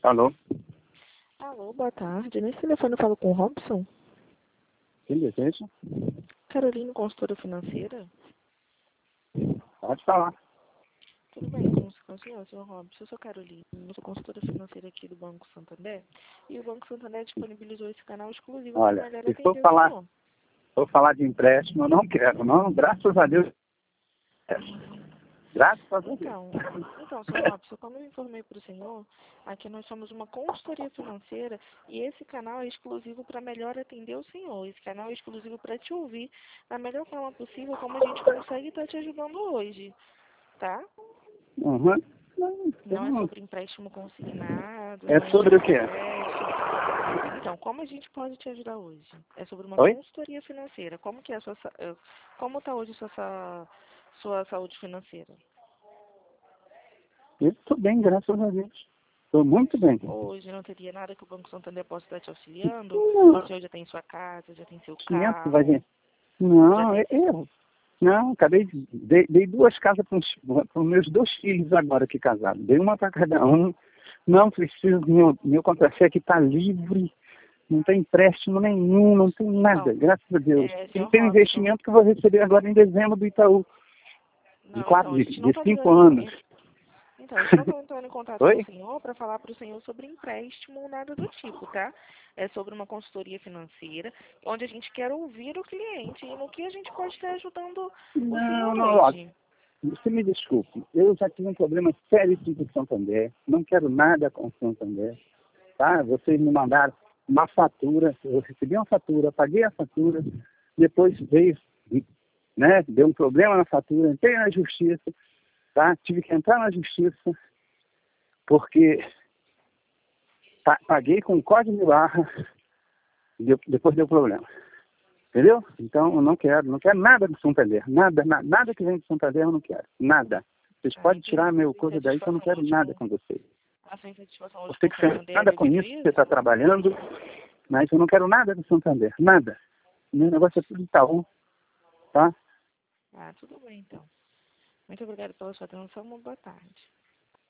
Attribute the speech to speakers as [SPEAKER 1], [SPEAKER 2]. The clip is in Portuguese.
[SPEAKER 1] Alô?
[SPEAKER 2] Alô, boa tarde. Nesse telefone eu falo com o Robson.
[SPEAKER 1] Quem deseja?
[SPEAKER 2] Carolina, consultora financeira.
[SPEAKER 1] Pode falar.
[SPEAKER 2] Tudo bem com o senhor Robson? Eu sou Carolina, eu sou consultora financeira aqui do Banco Santander. E o Banco Santander disponibilizou esse canal exclusivo para
[SPEAKER 1] Olha,
[SPEAKER 2] melhor
[SPEAKER 1] se
[SPEAKER 2] atender o senhor.
[SPEAKER 1] for falar de empréstimo, eu não quero, não. Graças a Deus. Graças a Deus.
[SPEAKER 2] Então, senhor Robson, como eu informei para o senhor, aqui nós somos uma consultoria financeira e esse canal é exclusivo para melhor atender o senhor. Esse canal é exclusivo para te ouvir da melhor forma possível, como a gente consegue estar te ajudando hoje, tá?
[SPEAKER 1] Uhum.
[SPEAKER 2] Não é sobre empréstimo consignado,
[SPEAKER 1] É
[SPEAKER 2] não é
[SPEAKER 1] sobre o
[SPEAKER 2] sobre
[SPEAKER 1] quê?
[SPEAKER 2] empréstimo. Então, como a gente pode te ajudar hoje? É sobre uma
[SPEAKER 1] Oi?
[SPEAKER 2] consultoria financeira. Como que é como está hoje sua saúde financeira?
[SPEAKER 1] Eu estou bem, graças a Deus. Estou muito bem.
[SPEAKER 2] Hoje não teria nada que o Banco Santander possa estar te auxiliando?
[SPEAKER 1] Não,
[SPEAKER 2] O senhor já tem sua casa, já tem seu
[SPEAKER 1] 500 vai ver.
[SPEAKER 2] carro, já
[SPEAKER 1] Não,
[SPEAKER 2] tem...
[SPEAKER 1] eu. Não, acabei de... Dei 2 casas para os meus 2 filhos agora que casaram. Dei uma para cada um. Não preciso, meu contra-cheque está livre. Não tem empréstimo nenhum, não tem nada,
[SPEAKER 2] Então,
[SPEAKER 1] graças a Deus. E
[SPEAKER 2] senhor
[SPEAKER 1] tem um
[SPEAKER 2] Robson,
[SPEAKER 1] investimento que eu vou receber agora em dezembro do Itaú,
[SPEAKER 2] não, então, a gente não
[SPEAKER 1] de
[SPEAKER 2] está
[SPEAKER 1] 5
[SPEAKER 2] ligando...
[SPEAKER 1] anos.
[SPEAKER 2] Então, eu não estou entrando em contato com o
[SPEAKER 1] Oi?
[SPEAKER 2] senhor para falar para o senhor sobre empréstimo ou nada do tipo, tá? É sobre uma consultoria financeira, onde a gente quer ouvir o cliente e no que a gente pode estar ajudando o
[SPEAKER 1] Não,
[SPEAKER 2] senhor
[SPEAKER 1] não, ó,
[SPEAKER 2] hoje.
[SPEAKER 1] você me desculpe, eu já tive um problema sério com o Santander, não quero nada com o Santander, tá? Vocês me mandaram uma fatura, eu recebi uma fatura, paguei a fatura, depois veio, né, deu um problema na fatura, entrei na justiça, tá? Tive que entrar na justiça, porque paguei com código de barra, depois deu problema. Entendeu? Então eu não quero nada do Santander. Nada que vem do Santander eu não quero. Nada. Vocês podem tirar
[SPEAKER 2] Entendi.
[SPEAKER 1] meu coisa daí que eu não quero nada com vocês.
[SPEAKER 2] A sua insatisfação hoje
[SPEAKER 1] Você
[SPEAKER 2] com o
[SPEAKER 1] que fez
[SPEAKER 2] Santander é
[SPEAKER 1] nada com
[SPEAKER 2] devido a
[SPEAKER 1] isso, você
[SPEAKER 2] isso?
[SPEAKER 1] está trabalhando, mas eu não quero nada do Santander. Nada. Meu negócio é tudo Itaú, tá?
[SPEAKER 2] Ah, tudo bem, então. Muito obrigada pela sua atenção. Uma boa tarde.